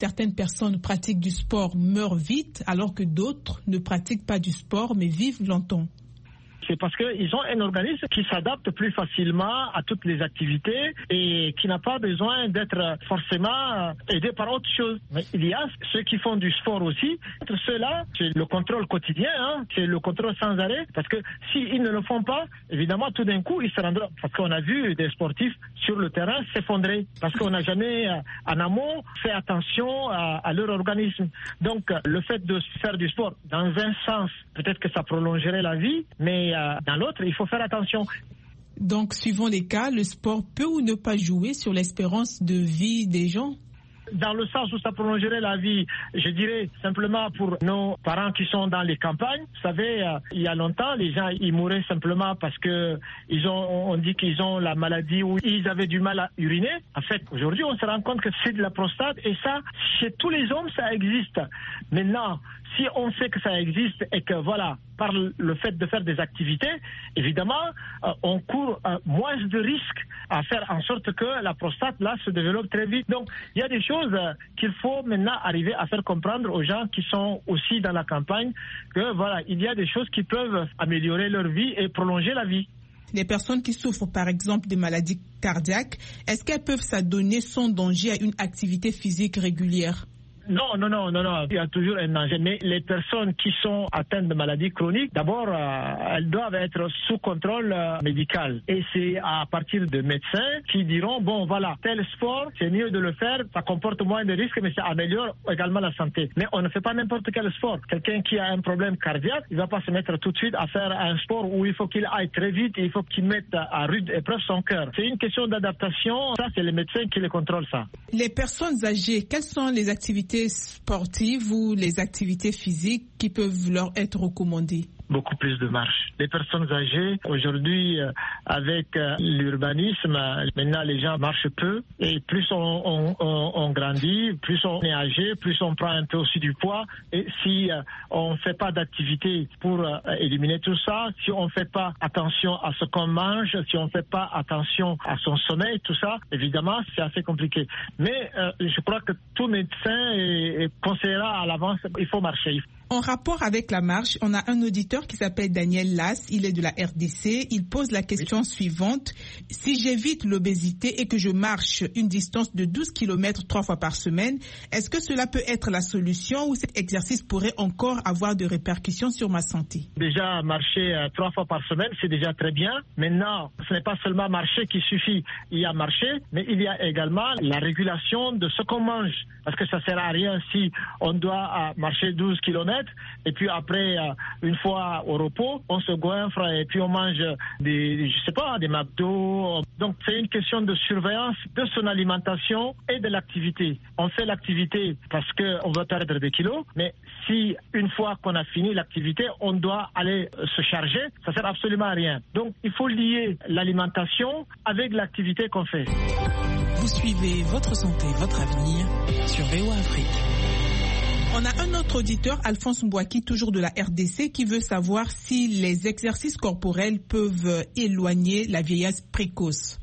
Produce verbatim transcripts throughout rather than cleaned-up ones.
Certaines personnes pratiquent du sport, meurent vite, alors que d'autres ne pratiquent pas du sport, mais vivent longtemps. C'est parce qu'ils ont un organisme qui s'adapte plus facilement à toutes les activités et qui n'a pas besoin d'être forcément aidé par autre chose. Mais il y a ceux qui font du sport aussi. Ceux-là, c'est le contrôle quotidien, hein, c'est le contrôle sans arrêt. Parce que s'ils ne le font pas, évidemment, tout d'un coup, ils se rendront. Parce qu'on a vu des sportifs sur le terrain s'effondrer. Parce qu'on n'a jamais, en amont, fait attention à, à leur organisme. Donc, le fait de faire du sport, dans un sens, peut-être que ça prolongerait la vie, mais dans l'autre, il faut faire attention. Donc, suivant les cas, le sport peut ou ne pas jouer sur l'espérance de vie des gens? Dans le sens où ça prolongerait la vie, je dirais simplement pour nos parents qui sont dans les campagnes. Vous savez, euh, il y a longtemps, les gens ils mouraient simplement parce que ils ont, on dit qu'ils ont la maladie ou ils avaient du mal à uriner. En fait, aujourd'hui, on se rend compte que c'est de la prostate et ça, chez tous les hommes, ça existe. Maintenant, si on sait que ça existe et que voilà, par le fait de faire des activités, évidemment, euh, on court euh, moins de risques à faire en sorte que la prostate là se développe très vite. Donc, il y a des choses euh, qu'il faut maintenant arriver à faire comprendre aux gens qui sont aussi dans la campagne que voilà, il y a des choses qui peuvent améliorer leur vie et prolonger la vie. Les personnes qui souffrent par exemple des maladies cardiaques, est-ce qu'elles peuvent s'adonner sans danger à une activité physique régulière? Non, non, non, non, non, il y a toujours un danger. Mais les personnes qui sont atteintes de maladies chroniques, d'abord, euh, elles doivent être sous contrôle euh, médical. Et c'est à partir de médecins qui diront, bon, voilà, tel sport, c'est mieux de le faire, ça comporte moins de risques, mais ça améliore également la santé. Mais on ne fait pas n'importe quel sport. Quelqu'un qui a un problème cardiaque, il ne va pas se mettre tout de suite à faire un sport où il faut qu'il aille très vite et il faut qu'il mette à rude épreuve son cœur. C'est une question d'adaptation. Ça, c'est les médecins qui les contrôlent, ça. Les personnes âgées, quelles sont les activités sportives ou les activités physiques qui peuvent leur être recommandées? Beaucoup plus de marche. Les personnes âgées, aujourd'hui, euh, avec euh, l'urbanisme, euh, maintenant les gens marchent peu. Et plus on, on, on, on grandit, plus on est âgé, plus on prend un peu aussi du poids. Et si euh, on ne fait pas d'activité pour euh, éliminer tout ça, si on ne fait pas attention à ce qu'on mange, si on ne fait pas attention à son sommeil, tout ça, évidemment, c'est assez compliqué. Mais euh, je crois que tout médecin est, est conseillera à l'avance, il faut marcher. En rapport avec la marche, on a un auditeur qui s'appelle Daniel Lass, il est de la R D C. Il pose la question oui. suivante. Si j'évite l'obésité et que je marche une distance de douze kilomètres trois fois par semaine, est-ce que cela peut être la solution ou cet exercice pourrait encore avoir des répercussions sur ma santé? Déjà, marcher euh, trois fois par semaine, c'est déjà très bien. Maintenant, ce n'est pas seulement marcher qui suffit. Il y a marcher, mais il y a également la régulation de ce qu'on mange. Parce que ça ne sert à rien si on doit euh, marcher douze kilomètres et puis après, euh, une fois au repos, on se goinfre et puis on mange des, je sais pas, des McDo. Donc c'est une question de surveillance de son alimentation et de l'activité. On fait l'activité parce qu'on veut perdre des kilos, mais si une fois qu'on a fini l'activité, on doit aller se charger, ça sert absolument à rien. Donc il faut lier l'alimentation avec l'activité qu'on fait. Vous suivez Votre Santé, Votre Avenir sur V O A Afrique. On a un autre auditeur, Alphonse Mbouaki, toujours de la R D C, qui veut savoir si les exercices corporels peuvent éloigner la vieillesse précoce.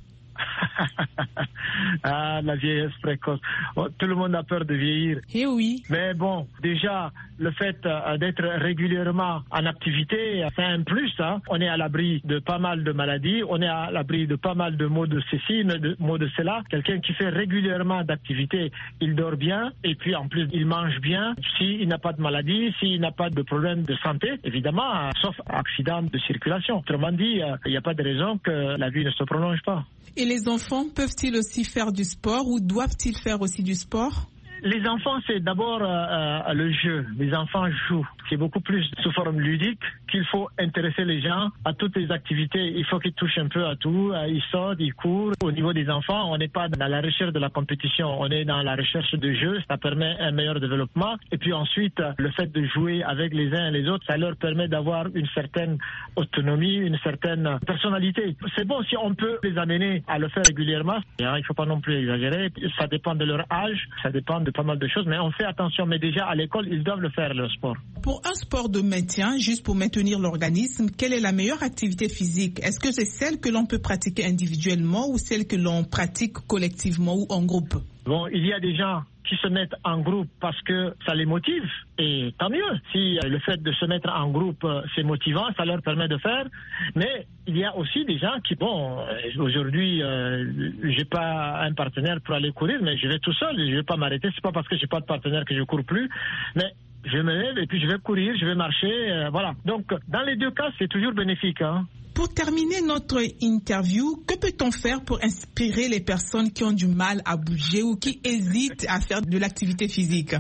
Ah, la vieillesse précoce. Oh, tout le monde a peur de vieillir. Eh oui. Mais bon, déjà, le fait euh, d'être régulièrement en activité, c'est un plus. Hein. On est à l'abri de pas mal de maladies, on est à l'abri de pas mal de maux de ceci, de maux de cela. Quelqu'un qui fait régulièrement d'activité, il dort bien et puis en plus, il mange bien. S'il n'a pas de maladie, s'il n'a pas de problème de santé, évidemment, euh, sauf accident de circulation. Autrement dit, euh, il n'y a pas de raison que la vie ne se prolonge pas. Et les enfants peuvent-ils aussi faire du sport ou doivent-ils faire aussi du sport? Les enfants, c'est d'abord euh, le jeu. Les enfants jouent. C'est beaucoup plus sous forme ludique qu'il faut intéresser les gens à toutes les activités. Il faut qu'ils touchent un peu à tout. Ils sortent, ils courent. Au niveau des enfants, on n'est pas dans la recherche de la compétition. On est dans la recherche de jeu. Ça permet un meilleur développement. Et puis ensuite, le fait de jouer avec les uns et les autres, ça leur permet d'avoir une certaine autonomie, une certaine personnalité. C'est bon si on peut les amener à le faire régulièrement. Il ne faut pas non plus exagérer. Ça dépend de leur âge. Ça dépend de pas mal de choses, mais on fait attention. Mais déjà, à l'école, ils doivent le faire, le sport. Pour un sport de maintien, juste pour maintenir l'organisme, quelle est la meilleure activité physique? Est-ce que c'est celle que l'on peut pratiquer individuellement ou celle que l'on pratique collectivement ou en groupe? Bon, il y a des gens qui se mettent en groupe parce que ça les motive, et tant mieux. Si le fait de se mettre en groupe, c'est motivant, ça leur permet de faire. Mais il y a aussi des gens qui, bon, aujourd'hui, euh, j'ai pas un partenaire pour aller courir, mais je vais tout seul, je vais pas m'arrêter. C'est pas parce que j'ai pas de partenaire que je cours plus, mais je me lève et puis je vais courir, je vais marcher, euh, voilà. Donc, dans les deux cas, c'est toujours bénéfique, hein. Pour terminer notre interview, que peut-on faire pour inspirer les personnes qui ont du mal à bouger ou qui hésitent à faire de l'activité physique?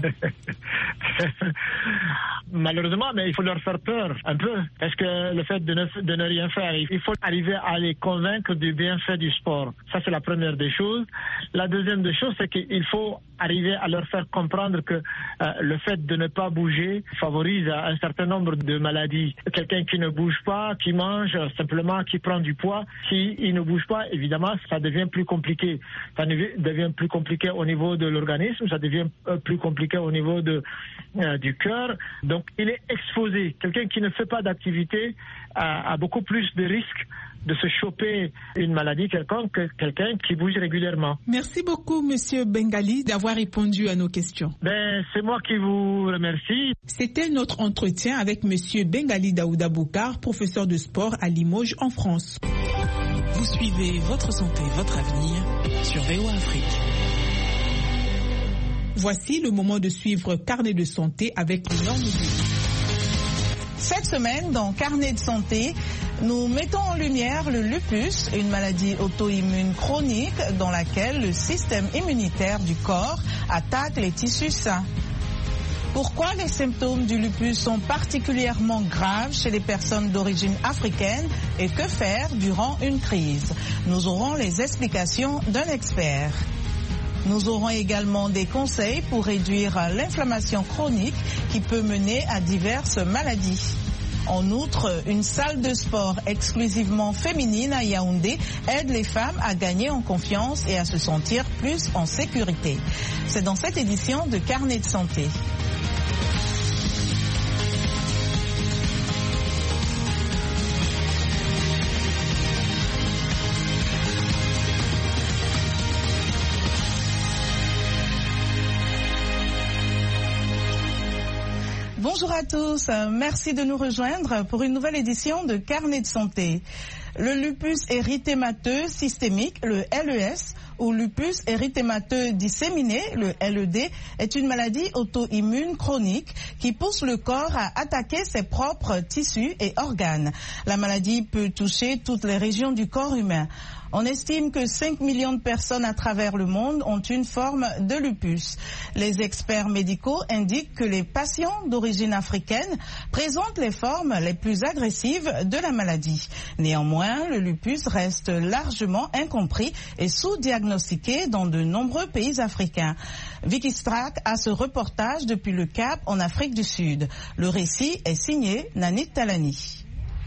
Malheureusement, mais il faut leur faire peur un peu, parce que le fait de ne, de ne rien faire, il faut arriver à les convaincre du bienfait du sport. Ça, c'est la première des choses. La deuxième des choses, c'est qu'il faut arriver à leur faire comprendre que euh, le fait de ne pas bouger favorise un certain nombre de maladies. Quelqu'un qui ne bouge pas, qui mange simplement, qui prend du poids, s'il ne bouge pas, évidemment, ça devient plus compliqué. Ça devient plus compliqué au niveau de l'organisme, ça devient plus compliqué au niveau de, euh, du cœur. Donc, il est exposé. Quelqu'un qui ne fait pas d'activité a, a beaucoup plus de risques de se choper une maladie quelconque que quelqu'un qui bouge régulièrement. Merci beaucoup, Monsieur Bengali, d'avoir répondu à nos questions. Ben, c'est moi qui vous remercie. C'était notre entretien avec Monsieur Bengali Daouda Boukar, professeur de sport à Limoges, en France. Vous suivez Votre Santé, Votre Avenir sur V O A Afrique. Voici le moment de suivre Carnet de santé avec les normes du... Cette semaine, dans Carnet de santé, nous mettons en lumière le lupus, une maladie auto-immune chronique dans laquelle le système immunitaire du corps attaque les tissus sains. Pourquoi les symptômes du lupus sont particulièrement graves chez les personnes d'origine africaine et que faire durant une crise? Nous aurons les explications d'un expert. Nous aurons également des conseils pour réduire l'inflammation chronique qui peut mener à diverses maladies. En outre, une salle de sport exclusivement féminine à Yaoundé aide les femmes à gagner en confiance et à se sentir plus en sécurité. C'est dans cette édition de Carnet de santé. Bonjour à tous, merci de nous rejoindre pour une nouvelle édition de Carnet de santé. Le lupus érythémateux systémique, le L E S, ou lupus érythémateux disséminé, le L E D, est une maladie auto-immune chronique qui pousse le corps à attaquer ses propres tissus et organes. La maladie peut toucher toutes les régions du corps humain. On estime que cinq millions de personnes à travers le monde ont une forme de lupus. Les experts médicaux indiquent que les patients d'origine africaine présentent les formes les plus agressives de la maladie. Néanmoins, le lupus reste largement incompris et sous-diagnostiqué dans de nombreux pays africains. Vicky Strack a ce reportage depuis le Cap en Afrique du Sud. Le récit est signé Nanit Talani.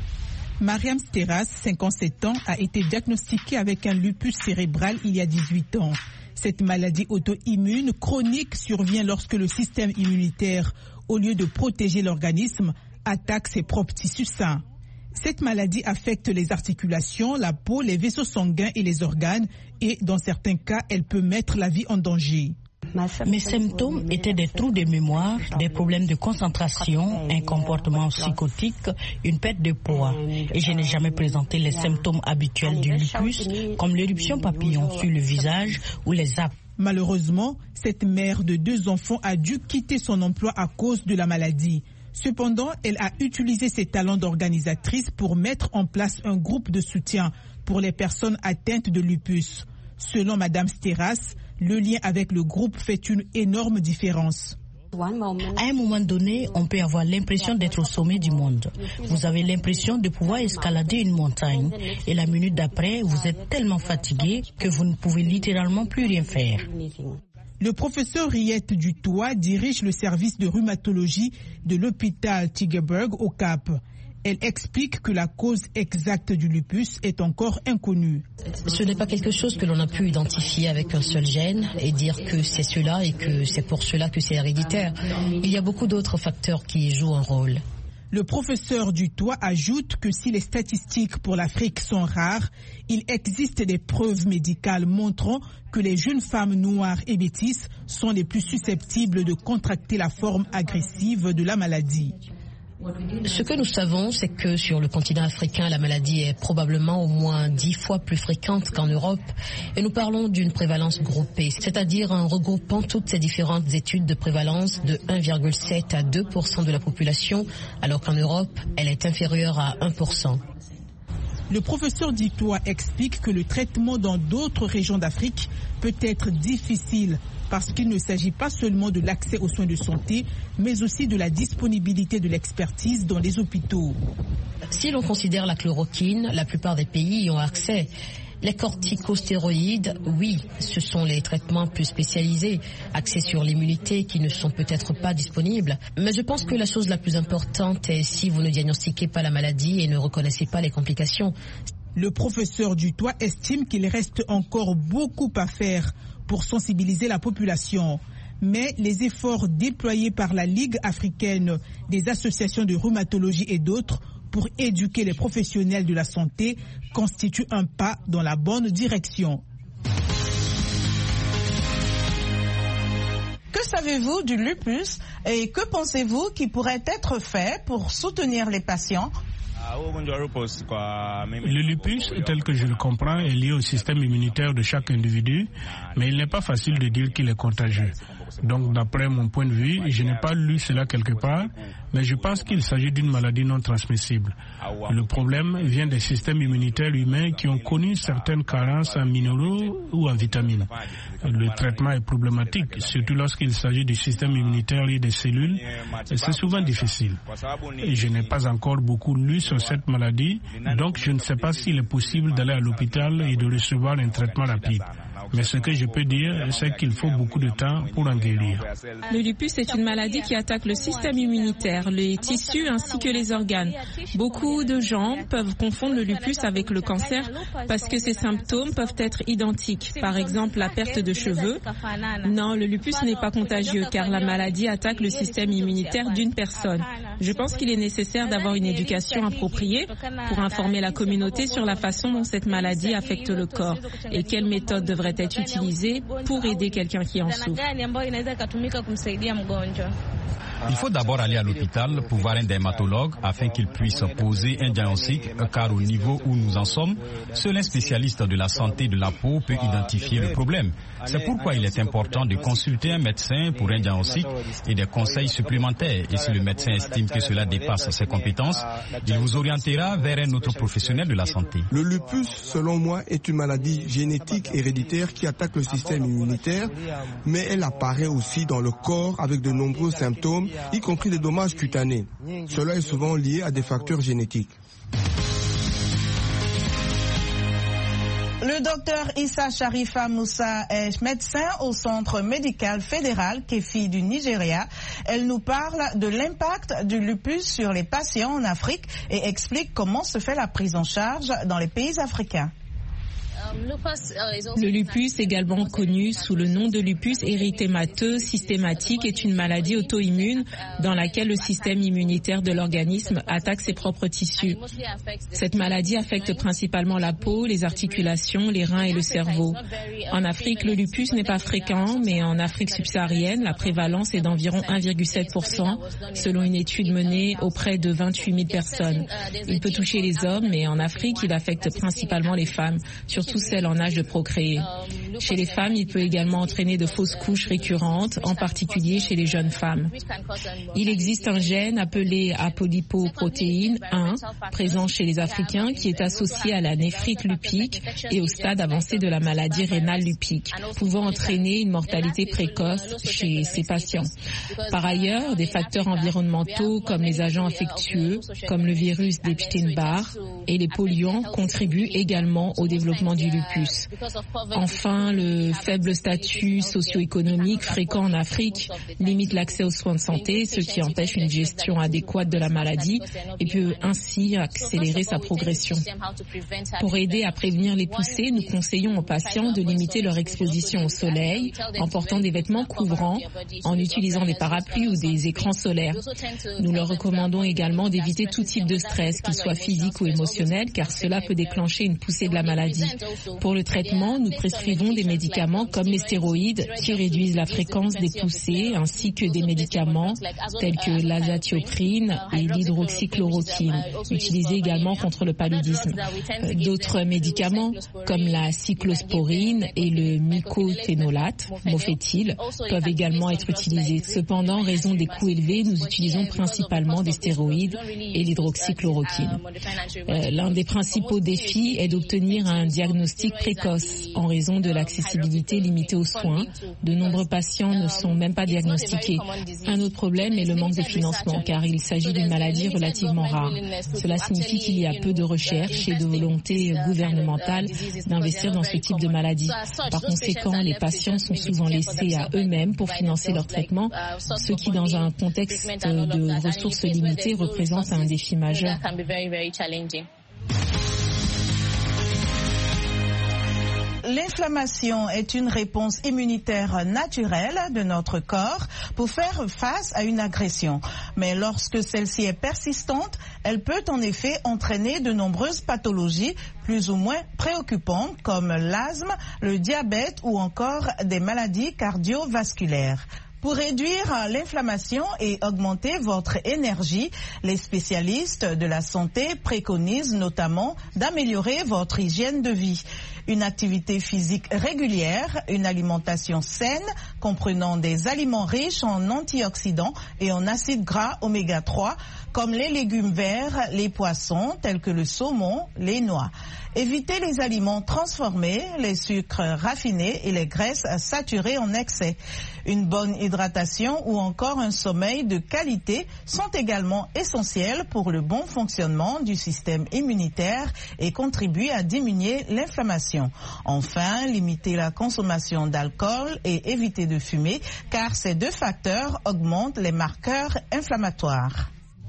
Mariam Steras, cinquante-sept ans, a été diagnostiquée avec un lupus cérébral il y a dix-huit ans. Cette maladie auto-immune chronique survient lorsque le système immunitaire, au lieu de protéger l'organisme, attaque ses propres tissus sains. Cette maladie affecte les articulations, la peau, les vaisseaux sanguins et les organes et, dans certains cas, elle peut mettre la vie en danger. Mes symptômes étaient des trous de mémoire, des problèmes de concentration, un comportement psychotique, une perte de poids. Et je n'ai jamais présenté les symptômes habituels du lupus, comme l'éruption papillon sur le visage ou les apes. Malheureusement, cette mère de deux enfants a dû quitter son emploi à cause de la maladie. Cependant, elle a utilisé ses talents d'organisatrice pour mettre en place un groupe de soutien pour les personnes atteintes de lupus. Selon Madame Steras, le lien avec le groupe fait une énorme différence. À un moment donné, on peut avoir l'impression d'être au sommet du monde. Vous avez l'impression de pouvoir escalader une montagne. Et la minute d'après, vous êtes tellement fatigué que vous ne pouvez littéralement plus rien faire. Le professeur Riette Dutoit dirige le service de rhumatologie de l'hôpital Tigerberg au Cap. Elle explique que la cause exacte du lupus est encore inconnue. Ce n'est pas quelque chose que l'on a pu identifier avec un seul gène et dire que c'est cela et que c'est pour cela que c'est héréditaire. Il y a beaucoup d'autres facteurs qui jouent un rôle. Le professeur Dutoit ajoute que si les statistiques pour l'Afrique sont rares, il existe des preuves médicales montrant que les jeunes femmes noires et métisses sont les plus susceptibles de contracter la forme agressive de la maladie. Ce que nous savons, c'est que sur le continent africain, la maladie est probablement au moins dix fois plus fréquente qu'en Europe. Et nous parlons d'une prévalence groupée, c'est-à-dire en regroupant toutes ces différentes études de prévalence de un virgule sept à deux pour cent de la population, alors qu'en Europe, elle est inférieure à un pour cent. Le professeur Dutoit explique que le traitement dans d'autres régions d'Afrique peut être difficile parce qu'il ne s'agit pas seulement de l'accès aux soins de santé, mais aussi de la disponibilité de l'expertise dans les hôpitaux. Si l'on considère la chloroquine, la plupart des pays y ont accès. Les corticostéroïdes, oui, ce sont les traitements plus spécialisés, axés sur l'immunité, qui ne sont peut-être pas disponibles. Mais je pense que la chose la plus importante est si vous ne diagnostiquez pas la maladie et ne reconnaissez pas les complications. Le professeur Dutoit estime qu'il reste encore beaucoup à faire pour sensibiliser la population. Mais les efforts déployés par la Ligue africaine des associations de rhumatologie et d'autres pour éduquer les professionnels de la santé constituent un pas dans la bonne direction. Que savez-vous du lupus et que pensez-vous qui pourrait être fait pour soutenir les patients ? Le lupus, tel que je le comprends, est lié au système immunitaire de chaque individu, mais il n'est pas facile de dire qu'il est contagieux. Donc, d'après mon point de vue, je n'ai pas lu cela quelque part, mais je pense qu'il s'agit d'une maladie non transmissible. Le problème vient des systèmes immunitaires humains qui ont connu certaines carences en minéraux ou en vitamines. Le traitement est problématique, surtout lorsqu'il s'agit du système immunitaire et des cellules. C'est souvent difficile. Et je n'ai pas encore beaucoup lu sur cette maladie, donc je ne sais pas s'il est possible d'aller à l'hôpital et de recevoir un traitement rapide. Mais ce que je peux dire, c'est qu'il faut beaucoup de temps pour en guérir. Le lupus est une maladie qui attaque le système immunitaire, les tissus ainsi que les organes. Beaucoup de gens peuvent confondre le lupus avec le cancer parce que ces symptômes peuvent être identiques. Par exemple, la perte de cheveux. Non, le lupus n'est pas contagieux car la maladie attaque le système immunitaire d'une personne. Je pense qu'il est nécessaire d'avoir une éducation appropriée pour informer la communauté sur la façon dont cette maladie affecte le corps et quelles méthodes devraient être utilisées pour aider quelqu'un qui en souffre. Il faut d'abord aller à l'hôpital pour voir un dermatologue afin qu'il puisse poser un diagnostic, car au niveau où nous en sommes, seul un spécialiste de la santé de la peau peut identifier le problème. C'est pourquoi il est important de consulter un médecin pour un diagnostic et des conseils supplémentaires. Et si le médecin estime que cela dépasse ses compétences, il vous orientera vers un autre professionnel de la santé. Le lupus, selon moi, est une maladie génétique héréditaire qui attaque le système immunitaire, mais elle apparaît aussi dans le corps avec de nombreux symptômes, y compris des dommages cutanés. Cela est souvent lié à des facteurs génétiques. Le docteur Issa Sharifa Moussa est médecin au Centre médical fédéral Kefi du Nigeria. Elle nous parle de l'impact du lupus sur les patients en Afrique et explique comment se fait la prise en charge dans les pays africains. Le lupus, également connu sous le nom de lupus érythémateux systématique, est une maladie auto-immune dans laquelle le système immunitaire de l'organisme attaque ses propres tissus. Cette maladie affecte principalement la peau, les articulations, les reins et le cerveau. En Afrique, le lupus n'est pas fréquent, mais en Afrique subsaharienne, la prévalence est d'environ un virgule sept pour cent, selon une étude menée auprès de vingt-huit mille personnes. Il peut toucher les hommes, mais en Afrique, il affecte principalement les femmes, surtout celles en âge de procréer. Chez les femmes, il peut également entraîner de fausses couches récurrentes, en particulier chez les jeunes femmes. Il existe un gène appelé apolipoprotéine un, présent chez les Africains, qui est associé à la néphrite lupique et au stade avancé de la maladie rénale lupique, pouvant entraîner une mortalité précoce chez ces patients. Par ailleurs, des facteurs environnementaux comme les agents infectieux, comme le virus d'Epstein-Barr et les polluants, contribuent également au développement du lupus. Enfin, le faible statut socio-économique fréquent en Afrique limite l'accès aux soins de santé, ce qui empêche une gestion adéquate de la maladie et peut ainsi accélérer sa progression. Pour aider à prévenir les poussées, nous conseillons aux patients de limiter leur exposition au soleil en portant des vêtements couvrants, en utilisant des parapluies ou des écrans solaires. Nous leur recommandons également d'éviter tout type de stress, qu'il soit physique ou émotionnel, car cela peut déclencher une poussée de la maladie. Pour le traitement, nous prescrivons des médicaments comme les stéroïdes qui réduisent la fréquence des poussées, ainsi que des médicaments tels que l'azatioprine et l'hydroxychloroquine, utilisés également contre le paludisme. D'autres médicaments comme la cyclosporine et le mycophénolate, mofetil, peuvent également être utilisés. Cependant, en raison des coûts élevés, nous utilisons principalement des stéroïdes et l'hydroxychloroquine. Euh, l'un des principaux défis est d'obtenir un diagnostic précoce en raison de l'accessibilité limitée aux soins. De nombreux patients ne sont même pas diagnostiqués. Un autre problème est le manque de financement, car il s'agit d'une maladie relativement rare. Cela signifie qu'il y a peu de recherche et de volonté gouvernementale d'investir dans ce type de maladie. Par conséquent, les patients sont souvent laissés à eux-mêmes pour financer leur traitement, ce qui, dans un contexte de ressources limitées, représente un défi majeur. L'inflammation est une réponse immunitaire naturelle de notre corps pour faire face à une agression. Mais lorsque celle-ci est persistante, elle peut en effet entraîner de nombreuses pathologies plus ou moins préoccupantes comme l'asthme, le diabète ou encore des maladies cardiovasculaires. Pour réduire l'inflammation et augmenter votre énergie, les spécialistes de la santé préconisent notamment d'améliorer votre hygiène de vie. Une activité physique régulière, une alimentation saine comprenant des aliments riches en antioxydants et en acides gras oméga trois comme les légumes verts, les poissons tels que le saumon, les noix. Évitez les aliments transformés, les sucres raffinés et les graisses saturées en excès. Une bonne hydratation ou encore un sommeil de qualité sont également essentiels pour le bon fonctionnement du système immunitaire et contribuent à diminuer l'inflammation. Enfin, limitez la consommation d'alcool et évitez de fumer car ces deux facteurs augmentent les marqueurs inflammatoires.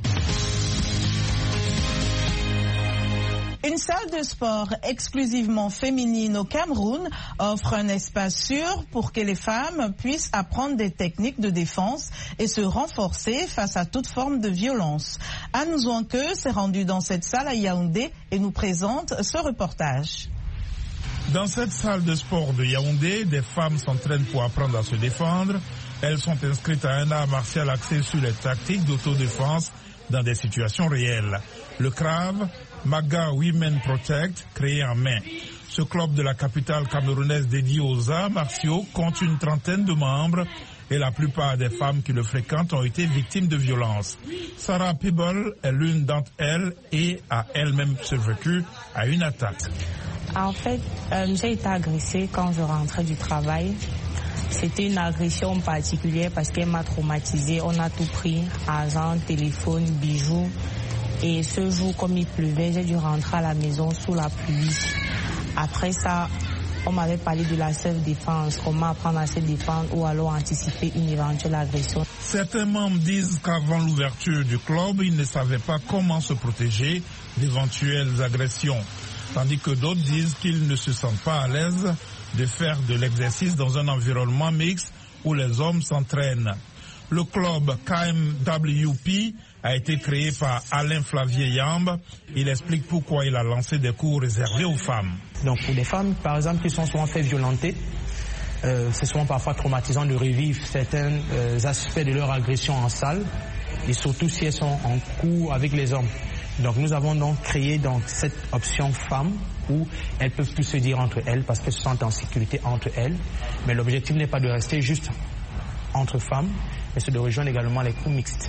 Une salle de sport exclusivement féminine au Cameroun offre un espace sûr pour que les femmes puissent apprendre des techniques de défense et se renforcer face à toute forme de violence. Anne Zouanke s'est rendue dans cette salle à Yaoundé et nous présente ce reportage. Dans cette salle de sport de Yaoundé, des femmes s'entraînent pour apprendre à se défendre. Elles sont inscrites à un art martial axé sur les tactiques d'autodéfense dans des situations réelles. Le Krav Maga Women Protect, créé en mai. Ce club de la capitale camerounaise dédié aux arts martiaux compte une trentaine de membres et la plupart des femmes qui le fréquentent ont été victimes de violences. Sarah Peeble est l'une d'entre elles et a elle-même survécu à une attaque. En fait, euh, j'ai été agressée quand je rentrais du travail. C'était une agression particulière parce qu'elle m'a traumatisée. On a tout pris, argent, téléphone, bijoux. Et ce jour, comme il pleuvait, j'ai dû rentrer à la maison sous la pluie. Après ça, on m'avait parlé de la self-défense, comment apprendre à se défendre ou alors anticiper une éventuelle agression. Certains membres disent qu'avant l'ouverture du club, ils ne savaient pas comment se protéger d'éventuelles agressions. Tandis que d'autres disent qu'ils ne se sentent pas à l'aise de faire de l'exercice dans un environnement mixte où les hommes s'entraînent. Le club K M W P a été créé par Alain Flavier Yamb. Il explique pourquoi il a lancé des cours réservés aux femmes. Donc pour les femmes, par exemple, qui sont souvent fait violenter, euh, c'est souvent parfois traumatisant de revivre certains euh, aspects de leur agression en salle, et surtout si elles sont en cours avec les hommes. Donc nous avons donc créé donc cette option femme où elles peuvent plus se dire entre elles parce qu'elles se sentent en sécurité entre elles. Mais l'objectif n'est pas de rester juste entre femmes, mais c'est de rejoindre également les cours mixtes.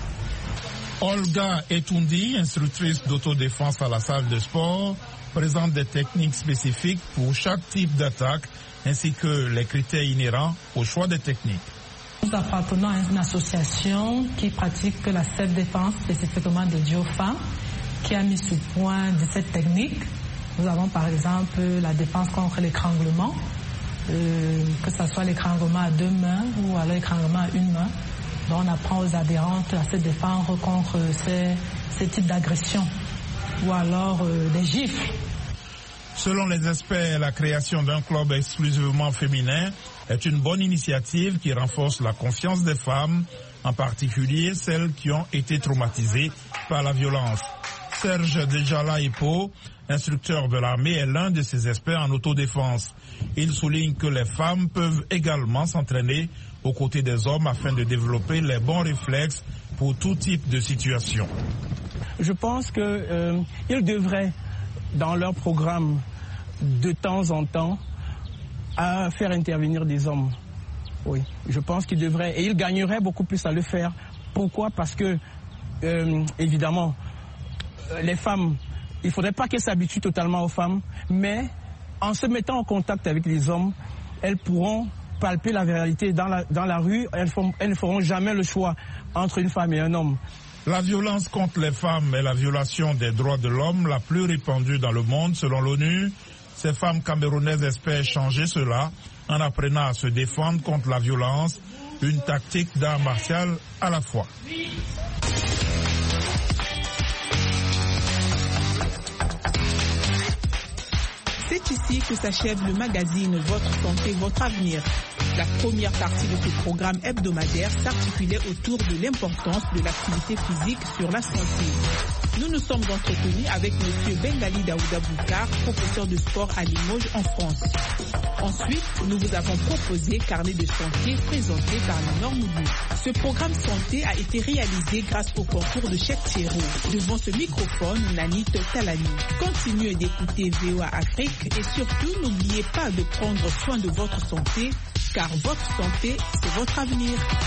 Olga Etundi, instructrice d'autodéfense à la salle de sport, présente des techniques spécifiques pour chaque type d'attaque ainsi que les critères inhérents au choix des techniques. Nous appartenons à une association qui pratique la self-défense spécifiquement dédiée aux femmes, qui a mis sur point dix-sept techniques Nous avons par exemple la défense contre l'étranglement, euh, que ce soit l'étranglement à deux mains ou alors l'étranglement à une main. Donc on apprend aux adhérentes à se défendre contre ces, ces types d'agressions ou alors euh, des gifles. Selon les experts, la création d'un club exclusivement féminin est une bonne initiative qui renforce la confiance des femmes, en particulier celles qui ont été traumatisées par la violence. Serge Dejala Hippo, instructeur de l'armée, est l'un de ces experts en autodéfense. Il souligne que les femmes peuvent également s'entraîner aux côtés des hommes afin de développer les bons réflexes pour tout type de situation. Je pense qu'ils euh, devraient, dans leur programme, de temps en temps, à faire intervenir des hommes. Oui, je pense qu'ils devraient, et ils gagneraient beaucoup plus à le faire. Pourquoi? Parce que, euh, évidemment, les femmes, il ne faudrait pas qu'elles s'habituent totalement aux femmes, mais en se mettant en contact avec les hommes, elles pourront palper la réalité dans la, dans la rue. Elles, font, elles ne feront jamais le choix entre une femme et un homme. La violence contre les femmes est la violation des droits de l'homme la plus répandue dans le monde selon l'ONU. Ces femmes camerounaises espèrent changer cela en apprenant à se défendre contre la violence, une tactique d'art martial à la fois. C'est ici que s'achève le magazine Votre Santé, Votre Avenir. La première partie de ce programme hebdomadaire s'articulait autour de l'importance de l'activité physique sur la santé. Nous nous sommes entretenus avec M. Bengali Daouda Boukar, professeur de sport à Limoges en France. Ensuite, nous vous avons proposé Carnet de santé présenté par la Normoudou. Ce programme santé a été réalisé grâce au concours de Cheikh Thierry. Devant ce microphone, Nanit Talani. Continuez d'écouter V O A Afrique et surtout n'oubliez pas de prendre soin de votre santé, car votre santé, c'est votre avenir.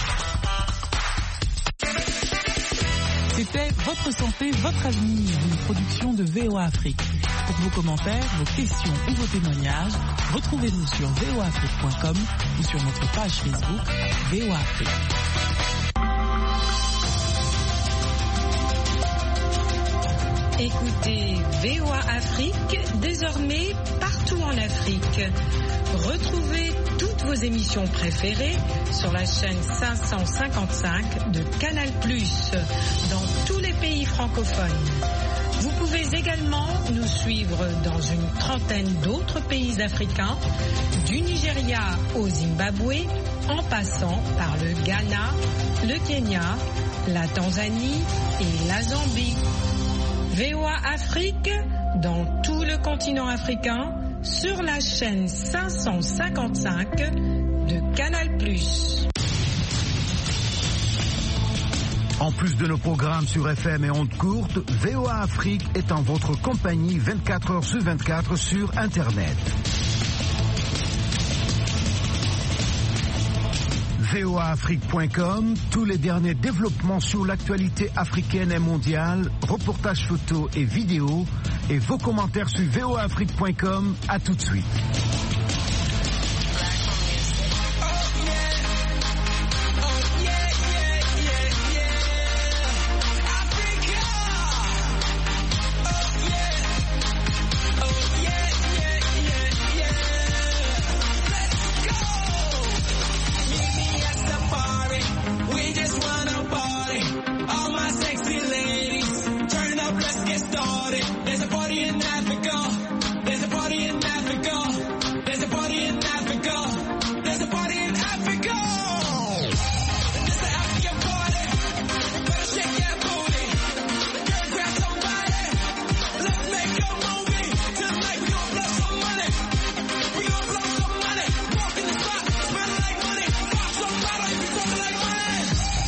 C'était Votre santé, votre avenir, une production de V O A Afrique. Pour vos commentaires, vos questions ou vos témoignages, retrouvez-nous sur v o afrique point com ou sur notre page Facebook V O A Afrique. Écoutez V O A Afrique, désormais partout en Afrique. Retrouvez toutes vos émissions préférées sur la chaîne cinq cent cinquante-cinq de Canal plus, dans tous les pays francophones. Vous pouvez également nous suivre dans une trentaine d'autres pays africains, du Nigeria au Zimbabwe, en passant par le Ghana, le Kenya, la Tanzanie et la Zambie. V O A Afrique, dans tout le continent africain, sur la chaîne cinq cent cinquante-cinq de Canal plus. En plus de nos programmes sur F M et ondes courtes, V O A Afrique est en votre compagnie vingt-quatre heures sur vingt-quatre sur Internet. V O A Afrique point com, tous les derniers développements sur l'actualité africaine et mondiale, reportages photos et vidéos, et vos commentaires sur V O A Afrique point com. À tout de suite.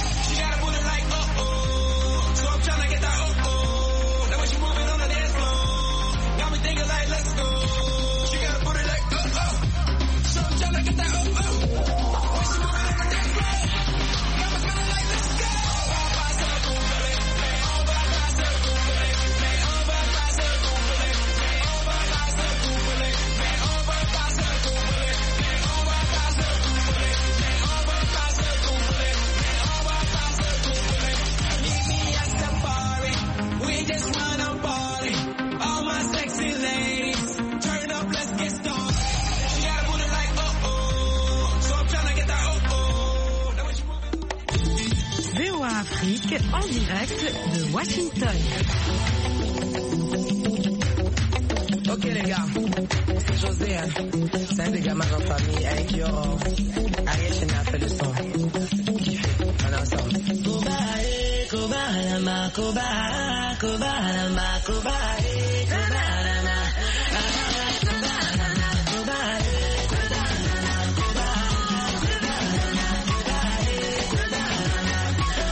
Tryna get that oh oh, that way she moving on the dance floor. A Afrique en direct de Washington. Ok les gars, c'est José, hein. C'est un des gamins en famille avec Yoro. Ariel Chéné a fait le son. Kiffé, on est ensemble. Koba, eh, Koba, Lama, Koba, Koba, Lama, Koba, eh, Koba,